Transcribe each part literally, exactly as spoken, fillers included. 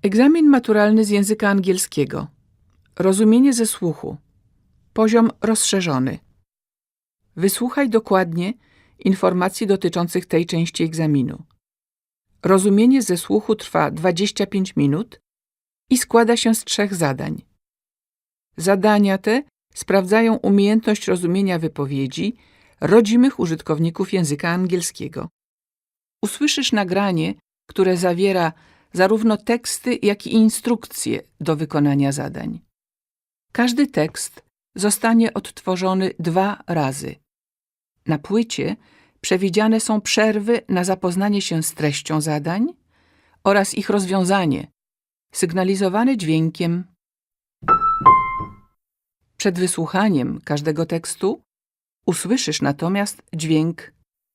Egzamin maturalny z języka angielskiego. Rozumienie ze słuchu. Poziom rozszerzony. Wysłuchaj dokładnie informacji dotyczących tej części egzaminu. Rozumienie ze słuchu trwa dwadzieścia pięć minut i składa się z trzech zadań. Zadania te sprawdzają umiejętność rozumienia wypowiedzi rodzimych użytkowników języka angielskiego. Usłyszysz nagranie, które zawiera zarówno teksty, jak i instrukcje do wykonania zadań. Każdy tekst zostanie odtworzony dwa razy. Na płycie przewidziane są przerwy na zapoznanie się z treścią zadań oraz ich rozwiązanie, sygnalizowane dźwiękiem. Przed wysłuchaniem każdego tekstu usłyszysz natomiast dźwięk.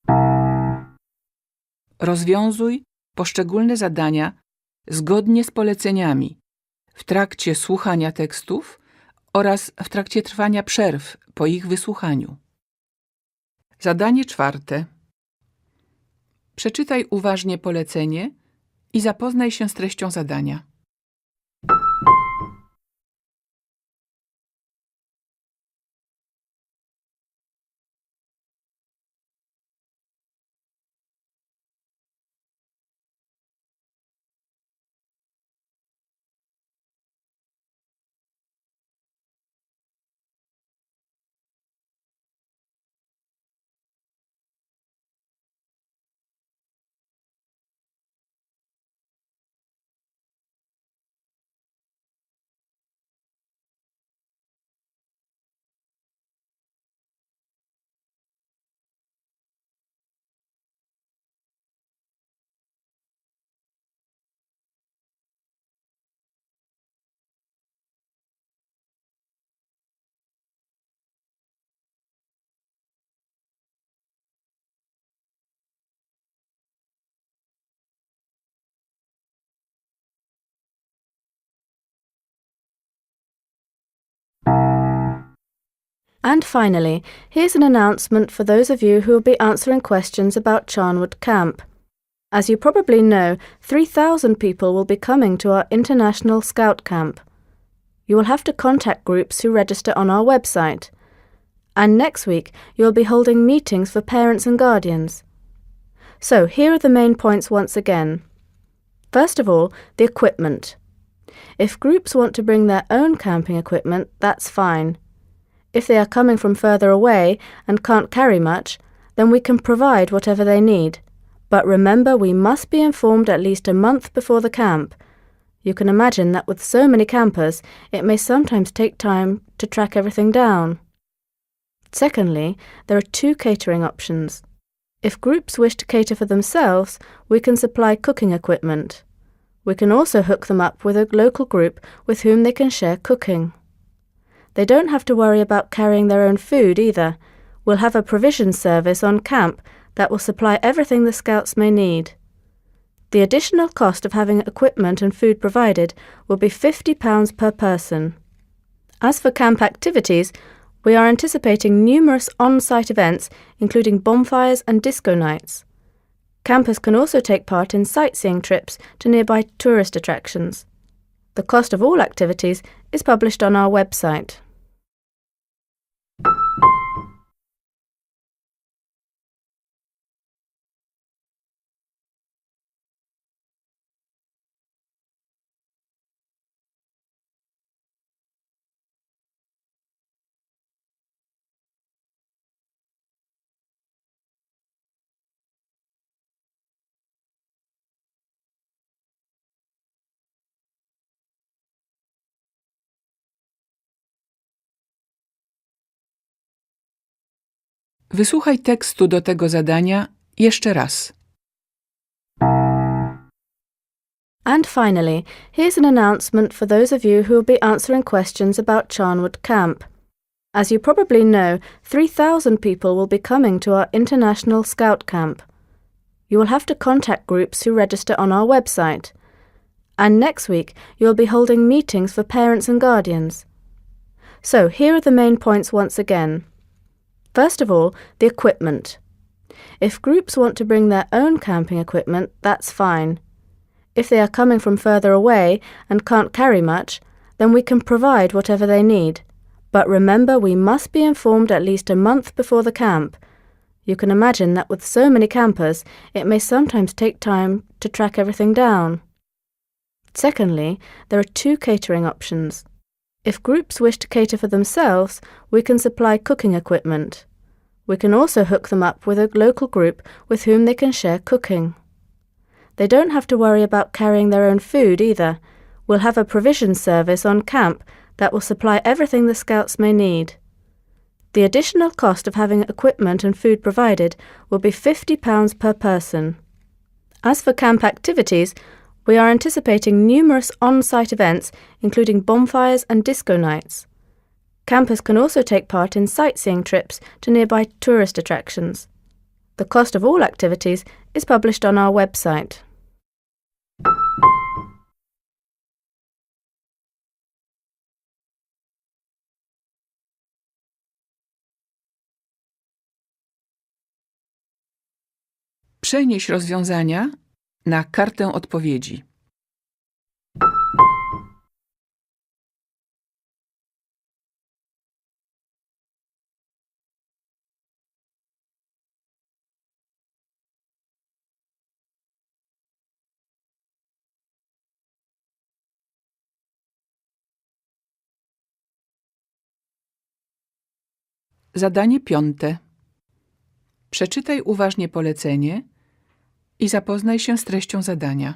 Rozwiązuj poszczególne zadania zgodnie z poleceniami w trakcie słuchania tekstów oraz w trakcie trwania przerw po ich wysłuchaniu. Zadanie czwarte. Przeczytaj uważnie polecenie i zapoznaj się z treścią zadania. And finally, here's an announcement for those of you who will be answering questions about Charnwood Camp. As you probably know, three thousand people will be coming to our International Scout Camp. You will have to contact groups who register on our website. And next week, you will be holding meetings for parents and guardians. So here are the main points once again. First of all, the equipment. If groups want to bring their own camping equipment, that's fine. If they are coming from further away and can't carry much, then we can provide whatever they need. But remember, we must be informed at least a month before the camp. You can imagine that with so many campers, it may sometimes take time to track everything down. Secondly, there are two catering options. If groups wish to cater for themselves, we can supply cooking equipment. We can also hook them up with a local group with whom they can share cooking. They don't have to worry about carrying their own food either. We'll have a provision service on camp that will supply everything the Scouts may need. The additional cost of having equipment and food provided will be fifty pounds per person. As for camp activities, we are anticipating numerous on-site events, including bonfires and disco nights. Campers can also take part in sightseeing trips to nearby tourist attractions. The cost of all activities is published on our website. Wysłuchaj tekstu do tego zadania jeszcze raz. And finally, here's an announcement for those of you who will be answering questions about Charnwood Camp. As you probably know, three thousand people will be coming to our International Scout Camp. You will have to contact groups who register on our website. And next week, you will be holding meetings for parents and guardians. So here are the main points once again. First of all, the equipment. If groups want to bring their own camping equipment, that's fine. If they are coming from further away and can't carry much, then we can provide whatever they need. But remember, we must be informed at least a month before the camp. You can imagine that with so many campers, it may sometimes take time to track everything down. Secondly, there are two catering options. If groups wish to cater for themselves, we can supply cooking equipment. We can also hook them up with a local group with whom they can share cooking. They don't have to worry about carrying their own food either. We'll have a provision service on camp that will supply everything the Scouts may need. The additional cost of having equipment and food provided will be fifty pounds per person. As for camp activities, we are anticipating numerous on-site events, including bonfires and disco nights. Campers can also take part in sightseeing trips to nearby tourist attractions. The cost of all activities is published on our website. Przenieś rozwiązania na kartę odpowiedzi. Zadanie piąte. Przeczytaj uważnie polecenie i zapoznaj się z treścią zadania.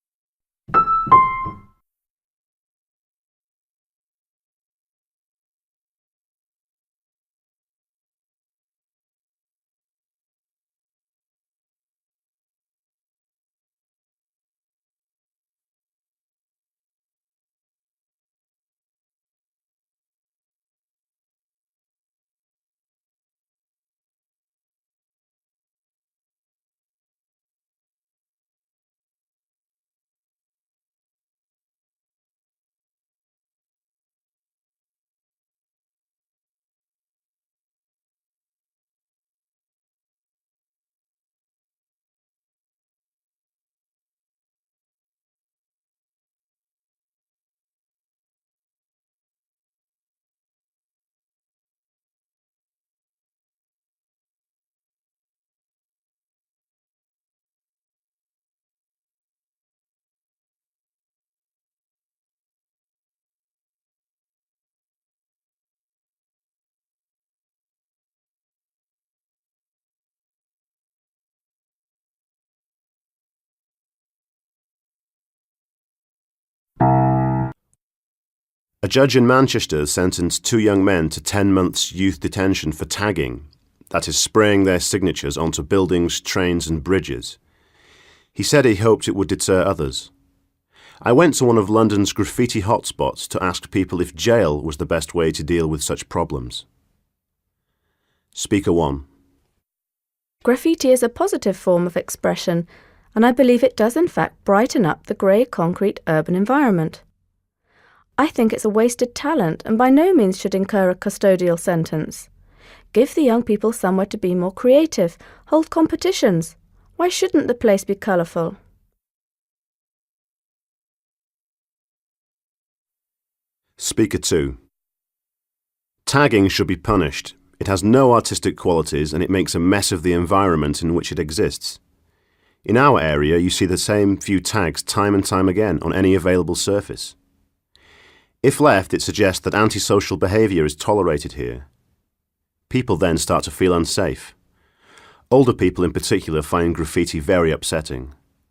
A judge in Manchester sentenced two young men to ten months youth detention for tagging, that is, spraying their signatures onto buildings, trains and bridges. He said he hoped it would deter others. I went to one of London's graffiti hotspots to ask people if jail was the best way to deal with such problems. Speaker one. Graffiti is a positive form of expression, and I believe it does in fact brighten up the grey concrete urban environment. I think it's a wasted talent and by no means should incur a custodial sentence. Give the young people somewhere to be more creative, hold competitions. Why shouldn't the place be colourful? Speaker two. Tagging should be punished. It has no artistic qualities and it makes a mess of the environment in which it exists. In our area, you see the same few tags time and time again on any available surface. If left, it suggests that antisocial behaviour is tolerated here. People then start to feel unsafe. Older people in particular find graffiti very upsetting.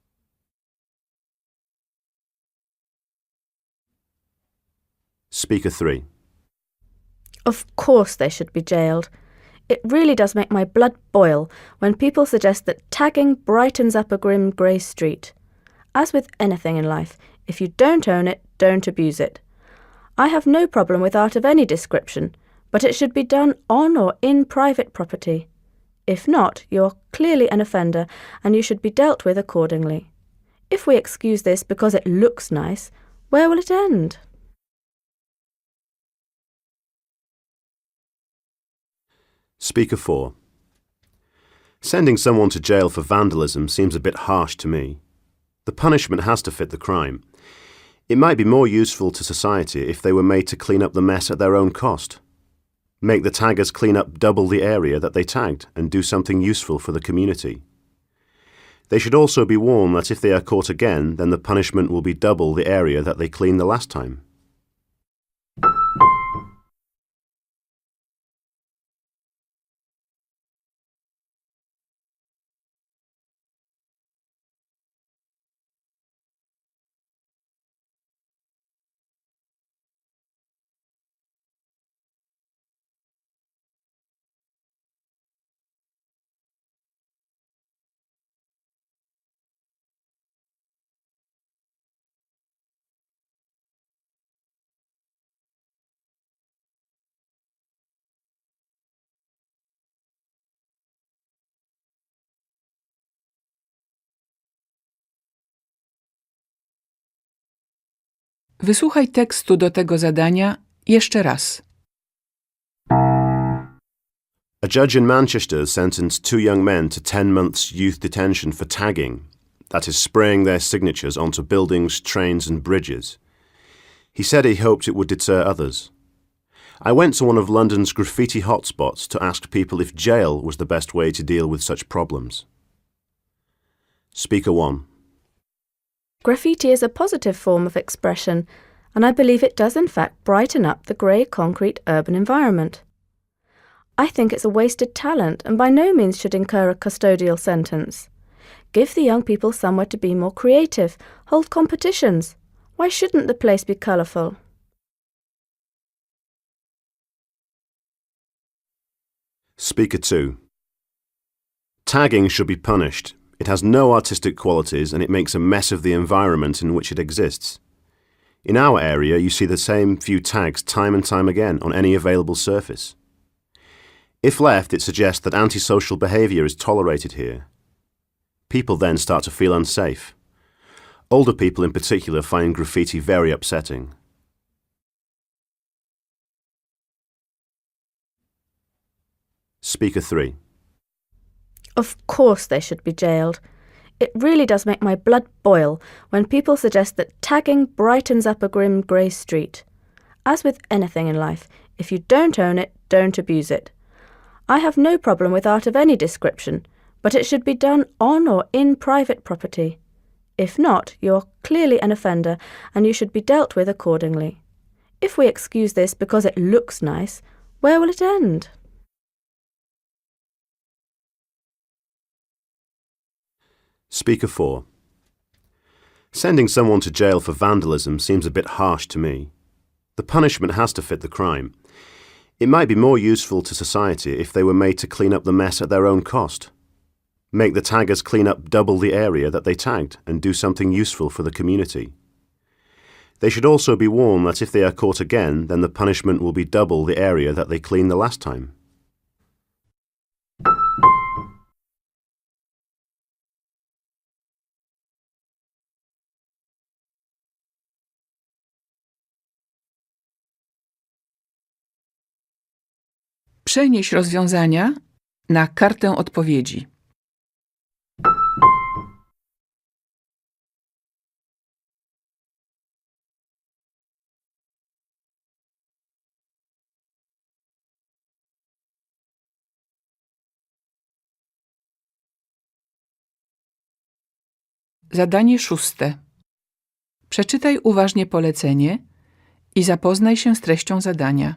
Speaker three. Of course they should be jailed. It really does make my blood boil when people suggest that tagging brightens up a grim grey street. As with anything in life, if you don't own it, don't abuse it. I have no problem with art of any description, but it should be done on or in private property. If not, you are clearly an offender and you should be dealt with accordingly. If we excuse this because it looks nice, where will it end? Speaker four. Sending someone to jail for vandalism seems a bit harsh to me. The punishment has to fit the crime. It might be more useful to society if they were made to clean up the mess at their own cost. Make the taggers clean up double the area that they tagged and do something useful for the community. They should also be warned that if they are caught again, then the punishment will be double the area that they cleaned the last time. Wysłuchaj tekstu do tego zadania jeszcze raz. A judge in Manchester sentenced two young men to ten months youth detention for tagging, that is, spraying their signatures onto buildings, trains and bridges. He said he hoped it would deter others. I went to one of London's graffiti hotspots to ask people if jail was the best way to deal with such problems. Speaker one. Graffiti is a positive form of expression, and I believe it does in fact brighten up the grey concrete urban environment. I think it's a wasted talent and by no means should incur a custodial sentence. Give the young people somewhere to be more creative, hold competitions. Why shouldn't the place be colourful? Speaker two. Tagging should be punished. It has no artistic qualities and it makes a mess of the environment in which it exists. In our area, you see the same few tags time and time again on any available surface. If left, it suggests that antisocial behaviour is tolerated here. People then start to feel unsafe. Older people in particular find graffiti very upsetting. Speaker three. Of course they should be jailed. It really does make my blood boil when people suggest that tagging brightens up a grim grey street. As with anything in life, if you don't own it, don't abuse it. I have no problem with art of any description, but it should be done on or in private property. If not, you are clearly an offender and you should be dealt with accordingly. If we excuse this because it looks nice, where will it end? Speaker four. Sending someone to jail for vandalism seems a bit harsh to me. The punishment has to fit the crime. It might be more useful to society if they were made to clean up the mess at their own cost. Make the taggers clean up double the area that they tagged and do something useful for the community. They should also be warned that if they are caught again, then the punishment will be double the area that they cleaned the last time. Przenieś rozwiązania na kartę odpowiedzi. Zadanie szóste. Przeczytaj uważnie polecenie i zapoznaj się z treścią zadania.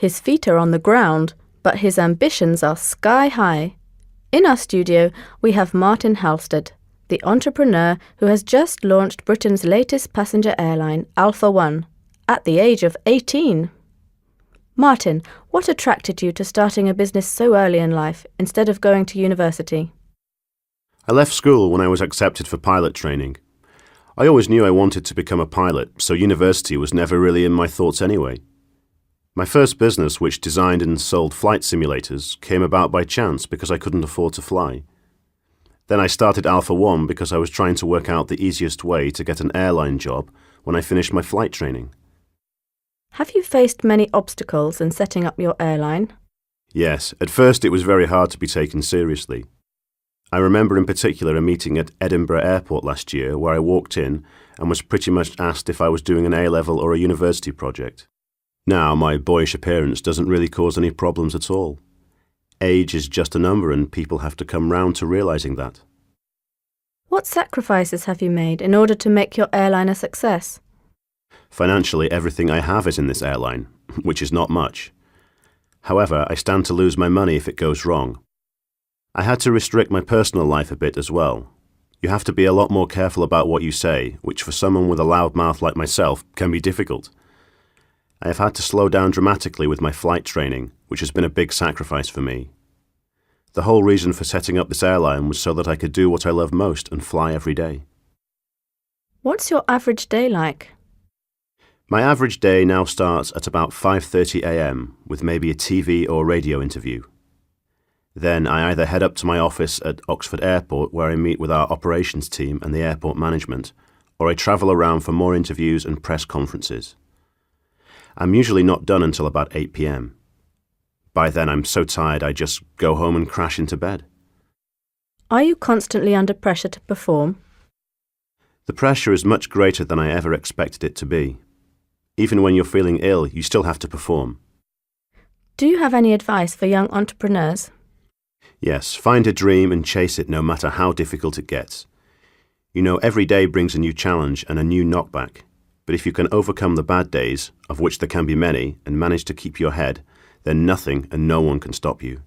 His feet are on the ground, but his ambitions are sky high. In our studio, we have Martin Halstead, the entrepreneur who has just launched Britain's latest passenger airline, Alpha One, at the age of eighteen. Martin, what attracted you to starting a business so early in life instead of going to university? I left school when I was accepted for pilot training. I always knew I wanted to become a pilot, so university was never really in my thoughts anyway. My first business, which designed and sold flight simulators, came about by chance because I couldn't afford to fly. Then I started Alpha One because I was trying to work out the easiest way to get an airline job when I finished my flight training. Have you faced many obstacles in setting up your airline? Yes, at first it was very hard to be taken seriously. I remember in particular a meeting at Edinburgh Airport last year where I walked in and was pretty much asked if I was doing an A-level or a university project. Now, my boyish appearance doesn't really cause any problems at all. Age is just a number and people have to come round to realising that. What sacrifices have you made in order to make your airline a success? Financially, everything I have is in this airline, which is not much. However, I stand to lose my money if it goes wrong. I had to restrict my personal life a bit as well. You have to be a lot more careful about what you say, which for someone with a loud mouth like myself can be difficult. I have had to slow down dramatically with my flight training, which has been a big sacrifice for me. The whole reason for setting up this airline was so that I could do what I love most and fly every day. What's your average day like? My average day now starts at about five thirty a m with maybe a T V or radio interview. Then I either head up to my office at Oxford Airport where I meet with our operations team and the airport management, or I travel around for more interviews and press conferences. I'm usually not done until about eight p m. By then I'm so tired I just go home and crash into bed. Are you constantly under pressure to perform? The pressure is much greater than I ever expected it to be. Even when you're feeling ill, you still have to perform. Do you have any advice for young entrepreneurs? Yes, find a dream and chase it no matter how difficult it gets. You know, every day brings a new challenge and a new knockback. But if you can overcome the bad days, of which there can be many, and manage to keep your head, then nothing and no one can stop you.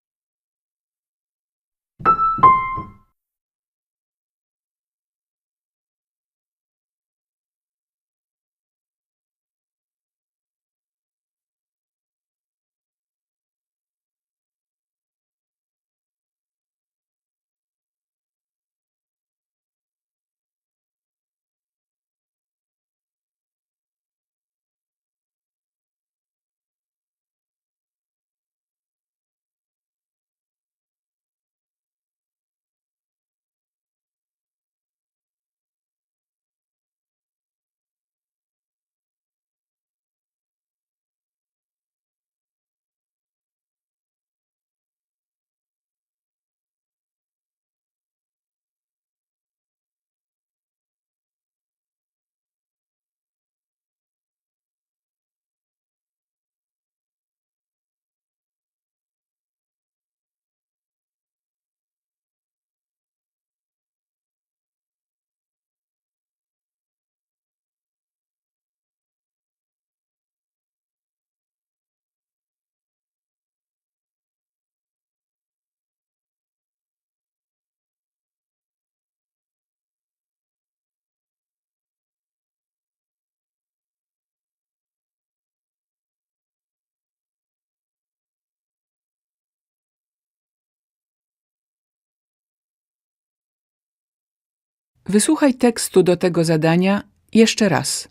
Wysłuchaj tekstu do tego zadania jeszcze raz.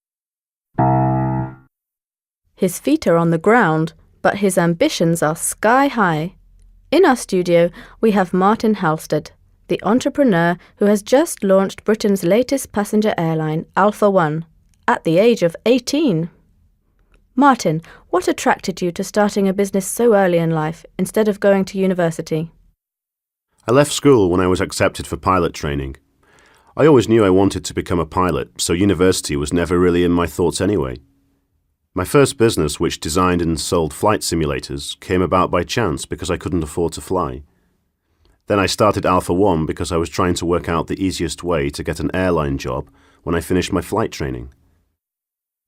His feet are on the ground, but his ambitions are sky high. In our studio, we have Martin Halstead, the entrepreneur who has just launched Britain's latest passenger airline, Alpha One, at the age of eighteen. Martin, what attracted you to starting a business so early in life instead of going to university? I left school when I was accepted for pilot training. I always knew I wanted to become a pilot, so university was never really in my thoughts anyway. My first business, which designed and sold flight simulators, came about by chance because I couldn't afford to fly. Then I started Alpha One because I was trying to work out the easiest way to get an airline job when I finished my flight training.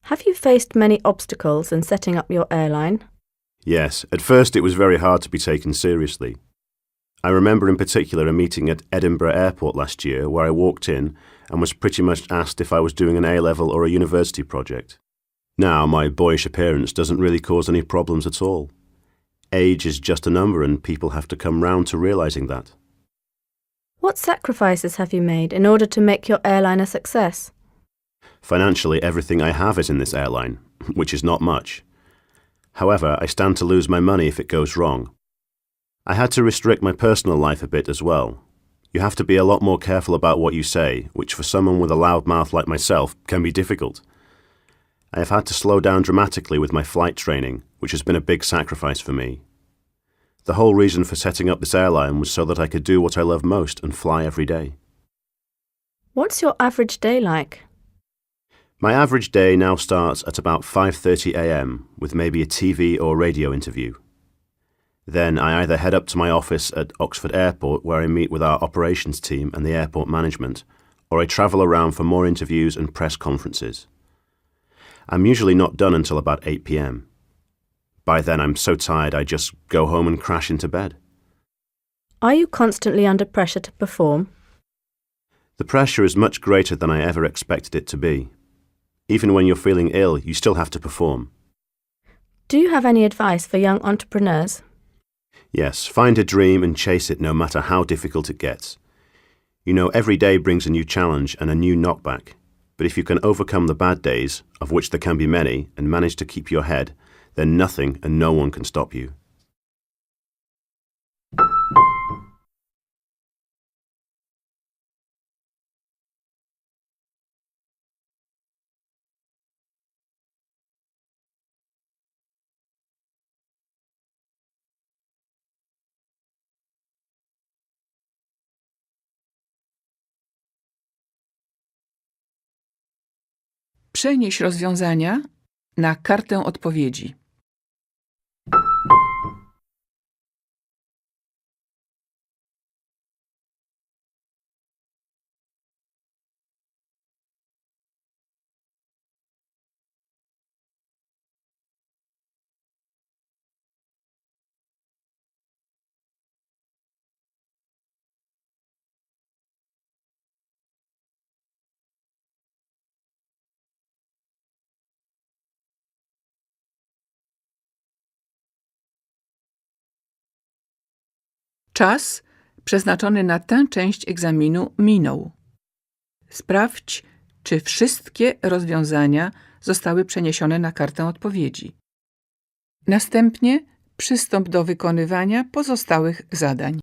Have you faced many obstacles in setting up your airline? Yes, at first it was very hard to be taken seriously. I remember in particular a meeting at Edinburgh Airport last year where I walked in and was pretty much asked if I was doing an A-level or a university project. Now my boyish appearance doesn't really cause any problems at all. Age is just a number and people have to come round to realising that. What sacrifices have you made in order to make your airline a success? Financially, everything I have is in this airline, which is not much. However, I stand to lose my money if it goes wrong. I had to restrict my personal life a bit as well. You have to be a lot more careful about what you say, which for someone with a loud mouth like myself can be difficult. I have had to slow down dramatically with my flight training, which has been a big sacrifice for me. The whole reason for setting up this airline was so that I could do what I love most and fly every day. What's your average day like? My average day now starts at about five thirty a m with maybe a T V or radio interview. Then I either head up to my office at Oxford Airport where I meet with our operations team and the airport management, or I travel around for more interviews and press conferences. I'm usually not done until about eight p m By then I'm so tired I just go home and crash into bed. Are you constantly under pressure to perform? The pressure is much greater than I ever expected it to be. Even when you're feeling ill, you still have to perform. Do you have any advice for young entrepreneurs? Yes, find a dream and chase it no matter how difficult it gets. You know, every day brings a new challenge and a new knockback. But if you can overcome the bad days, of which there can be many, and manage to keep your head, then nothing and no one can stop you. Przenieś rozwiązania na kartę odpowiedzi. Czas przeznaczony na tę część egzaminu minął. Sprawdź, czy wszystkie rozwiązania zostały przeniesione na kartę odpowiedzi. Następnie przystąp do wykonywania pozostałych zadań.